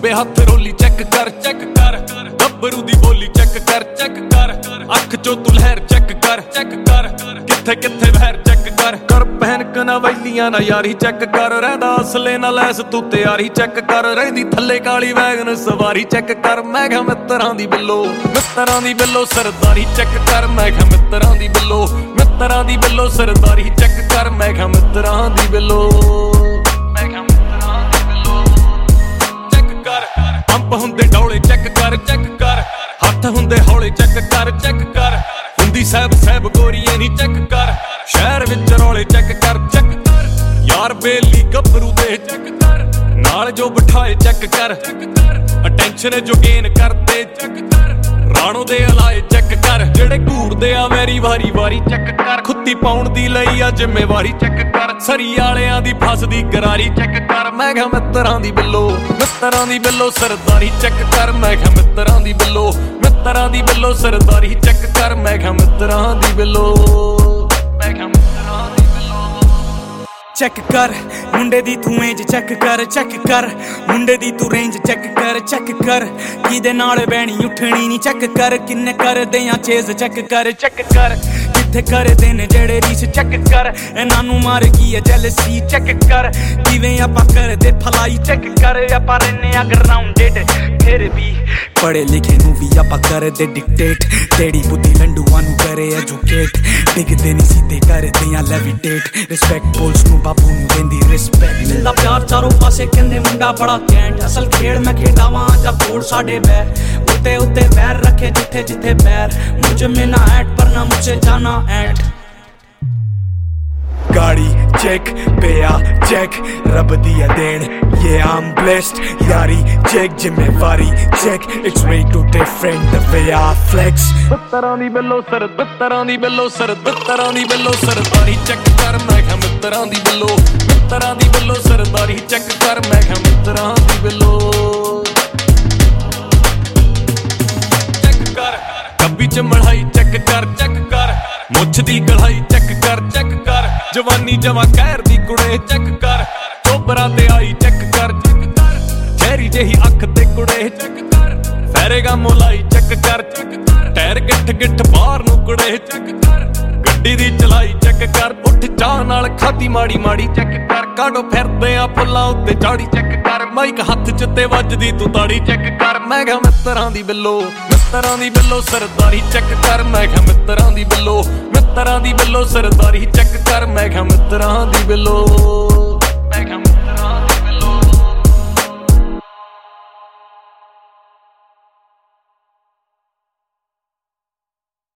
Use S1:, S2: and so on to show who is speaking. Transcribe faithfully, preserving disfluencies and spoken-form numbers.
S1: ਦੇ ਹੱਥ ਰੋਲੀ ਚੈੱਕ ਕਰ ਚੈੱਕ ਕਰ ਗੱਭਰੂ ਦੀ ਬੋਲੀ ਚੈੱਕ ਕਰ ਚੈੱਕ ਕਰ ਅੱਖ ਚੋਂ ਤੂੰ ਲਹਿਰ ਚੈੱਕ ਕਰ ਚੈੱਕ ਕਰ ਕਿੱਥੇ ਕਿੱਥੇ ਵਹਿਰ ਚੈੱਕ ਕਰ ਕਰ ਪਹਿਨਕ ਨਾ ਵੈਲੀਆਂ ਨਾ ਯਾਰੀ ਚੈੱਕ ਕਰ ਰਹਿੰਦਾ ਅਸਲੇ ਨਾਲ ਲੈਸ ਤੂੰ ਤਿਆਰੀ ਚੈੱਕ ਕਰ ਰਹਿੰਦੀ ਥੱਲੇ ਕਾਲੀ ਵੈਗਨ ਸਵਾਰੀ ਚੈੱਕ ਕਰ ਮੈਂ ਕਿਹਾ ਮਿੱਤਰਾਂ ਦੀ ਬਿੱਲੋ ਮਿੱਤਰਾਂ ਦੀ ਬਿੱਲੋ ਸਰਦਾਰੀ ਚੈੱਕ ਕਰ ਮੈਂ ਕਿਹਾ ਮਿੱਤਰਾਂ ਦੀ ਬਿੱਲੋ ਮਿੱਤਰਾਂ ਦੀ ਬਿੱਲੋ ਸਰਦਾਰੀ ਚੈੱਕ ਕਰ ਮੈਂ ਕਿਹਾ ਮਿੱਤਰਾਂ ਦੀ ਬਿੱਲੋ ਮੈਂ ਕਿਹਾ ਮਿੱਤਰਾਂ ਦੀ ਬਿੱਲੋ ਚੈੱਕ ਕਰ ਪੰਪ ਹੁੰਦੇ ਡੌਲੇ ਚੈੱਕ ਕਰ ਚੈੱਕ ਕਰ ਹੱਥ ਹੁੰਦੇ ਹੌਲੇ ਚੈੱਕ ਕਰ ਚੈੱਕ ਕਰ ਹੁੰਦੀ ਸਾਹਿਬ ਸਾਹਿਬ ਗੋਰੀਏ ਨੀ ਚੈੱਕ ਕਰ ਸ਼ਹਿਰ ਵਿੱਚ ਰੌਲੇ ਚੈੱਕ ਕਰ ਚੈੱਕ ਕਰ ਯਾਰ ਬੇਲੀ ਗੱਭਰੂ ਦੇ ਚੈੱਕ ਕਰ ਨਾਲ ਜੋ ਬਿਠਾਏ ਚੈੱਕ ਕਰ ਅਟੈਂਸ਼ਨ ਜੋ ਗੇਨ ਕਰਦੇ ਚੈੱਕ ਕਰ ਰਾਣੋ ਦੇ ਅਲਾਏ ਚੈੱਕ ਕਰ ਜਿਹੜੇ ਘੂਰਦੇ ਆ ਮੇਰੀ ਵਾਰੀ ਵਾਰੀ ਚੈੱਕ ਕਰ ਖੁੱਤੀ ਪਾਉਣ ਦੀ ਲਈ ਆ ਜ਼ਿੰਮੇਵਾਰੀ ਚੈੱਕ ਕਰ ਸਰੀ ਵਾਲਿਆਂ ਦੀ ਫਸਦੀ ਗਰਾਰੀ ਚੈੱਕ ਕਰ ਮੈਂ ਕਿਹਾ ਮਿੱਤਰਾਂ ਦੀ ਬਿੱਲੋ ਮਿੱਤਰਾਂ ਦੀ ਬਿੱਲੋ ਸਰਦਾਰੀ ਚੈੱਕ ਕਰ ਮੈਂ ਕਿਹਾ ਮਿੱਤਰਾਂ ਦੀ ਬਿੱਲੋ ਮਿੱਤਰਾਂ ਦੀ ਬਿੱਲੋ ਸਰਦਾਰੀ ਚੈੱਕ ਕਰ ਮੈਂ ਕਿਹਾ ਮਿੱਤਰਾਂ ਦੀ ਬਿੱਲੋ ਮੈਂ ਕਿਹਾ ਮਿੱਤਰਾਂ ਦੀ ਬਿੱਲੋ
S2: ਚੈੱਕ ਕਰ ਮੁੰਡੇ ਦੀ ਤੂੰ ਏਜ ਚੈੱਕ ਕਰ ਚੈੱਕ ਕਰ ਮੁੰਡੇ ਦੀ ਤੂੰ ਰੇਂਜ ਚੈੱਕ ਕਰ ਚੈੱਕ ਕਰ ਕਿਹਦੇ ਨਾਲ ਬਹਿਣੀ ਉੱਠਣੀ ਨਹੀਂ ਚੈੱਕ ਕਰ ਕਿੰਨੇ ਕਰਦੇ ਆ ਚੇਜ਼ ਚੈੱਕ ਕਰ ਚੈੱਕ ਕਰ ਕਿੱਥੇ ਕਰਦੇ ਨੇ ਜਿਹੜੇ ਰੀਸ ਚੈੱਕ ਕਰ ਇਹਨਾਂ ਨੂੰ ਮਾਰ ਗਈ ਹੈ ਜੈਲਸੀ ਚੈੱਕ ਕਰ ਕਿਵੇਂ ਆਪਾਂ ਕਰਦੇ ਫਲਾਈ ਚੈੱਕ ਕਰ ਆਪਾਂ ਰਹਿੰਦੇ ਆ ਗਰਾਊਂਡਡ ਫਿਰ ਵੀ ਪੜੇ ਲਿਖੇ ਨੂੰ ਵੀ ਆਪਾਂ ਕਰਦੇ ਡਿਕਟੇਟ ਤੇਰੀ ਬੁੱਧੀ ਲੰਡੂਆਂ ਨੂੰ ਕਰੇ ਐਜੂਕੇਟ ਡਿੱਗਦੇ ਨਹੀਂ ਸਿੱਧੇ ਕਰਦੇ ਆ ਲੈਵੀਟੇਟ ਰਿਸਪੈਕਟ ਬੋਲਸ ਨੂੰ ਬਾਪੂ ਨੂੰ ਦਿੰਦੀ ਰਿਸਪੈਕਟ ਮਿਲਦਾ ਪਿਆਰ ਚਾਰੋਂ ਪਾਸੇ ਕਹਿੰਦੇ ਮੁੰਡਾ ਬੜਾ ਕੈਂਟ ਅਸਲ ਖੇਡ ਮੈਂ ਖੇਡਾਵਾਂ ਜਾਂ ਕੋੜ ਸਾਡੇ ਬੈ ਉੱਤੇ ਉੱਤੇ ਵੈਰ ਰੱਖੇ ਜਿੱਥੇ ਜਿੱਥੇ ਪੈਰ ਮੁਝ ਮੇ ਨਾ ਐਟ ਪਰ ਨਾ ਮੁਝੇ ਜਾਣਾ ਐਟ गाड़ी चेक पिया चेक रब दिया देन ये I'm blessed यारी चेक जिम्मेवारी check it's way too different the way I flex
S1: ਮਿੱਤਰਾਂ ਦੀ ਬਿੱਲੋ ਸਰ ਮਿੱਤਰਾਂ ਦੀ ਬਿੱਲੋ ਸਰ ਮਿੱਤਰਾਂ ਦੀ ਬਿੱਲੋ ਸਰਦਾਰੀ ਚੈੱਕ ਕਰ ਮੈਂ ਕਿਹਾ ਮਿੱਤਰਾਂ ਦੀ ਬਿੱਲੋ ਮਿੱਤਰਾਂ ਦੀ ਬਿੱਲੋ ਸਰਦਾਰੀ ਚੈੱਕ ਕਰ ਮੈਂ ਕਿਹਾ ਮਿੱਤਰਾਂ ਦੀ ਬਿੱਲੋ ਚੈੱਕ ਕਰ ਕੱਬੀ ਚ ਮੜਾਈ ਚੈੱਕ ਕਰ ਚੈੱਕ ਕਰ ਮੁੱਛ ਦੀ ਕਢਾਈ ਚੈੱਕ ਕਰ ਚੈੱਕ ਕਰ ਜਵਾਨੀ ਜਮਾ ਕਹਿਰ ਦੀ ਕੁੜੇ ਚੈੱਕ ਕਰ ਚੋਬਰਾਂ ਤੇ ਆਈ ਚੈੱਕ ਕਰ ਚੈੱਕ ਕਰ ਚਿਹਰੀ ਜਿਹੀ ਅੱਖ ਤੇ ਕੁੜੇ ਚੈੱਕ ਕਰ ਫੈਰੇਗਾ ਮੋਲਾਈ ਚੈੱਕ ਕਰ ਚੈੱਕ ਕਰ ਟਾਇਰ ਗਿੱਠ ਗਿੱਠ ਬਾਹਰ ਨੂੰ ਕੁੜੇ ਚੈੱਕ ਕਰ ਗੱਡੀ ਦੀ ਚਲਾਈ ਚੈੱਕ ਕਰ ਉੱਠ ਚਾਹ ਨਾਲ ਖਾਦੀ ਮਾੜੀ ਮਾੜੀ ਚੈੱਕ ਕਰ ਕਾਢੋ ਫਿਰਦੇ ਆ ਫੁੱਲਾਂ ਉੱਤੇ ਚਾੜੀ ਚੈੱਕ ਕਰ ਮਾਈਕ ਹੱਥ ਚ ਤੇ ਵੱਜਦੀ ਤੂੰ ਤਾੜੀ ਚੈੱਕ ਕਰ ਮੈਂ ਕਿਹਾ ਮਿੱਤਰਾਂ ਦੀ ਬਿੱਲੋ ਮਿੱਤਰਾਂ ਦੀ ਬਿੱਲੋ ਸਰਦਾਰੀ ਚੈੱਕ ਕਰ ਮੈਂ ਕਿਹਾ ਮਿੱਤਰਾਂ ਦੀ ਬਿੱਲੋ ਮਿੱਤਰਾਂ ਦੀ ਬਿੱਲੋ ਸਰਦਾਰੀ ਚੈੱਕ ਕਰ ਮੈਂ ਕਿਹਾ ਮਿੱਤਰਾਂ ਦੀ ਬਿੱਲੋ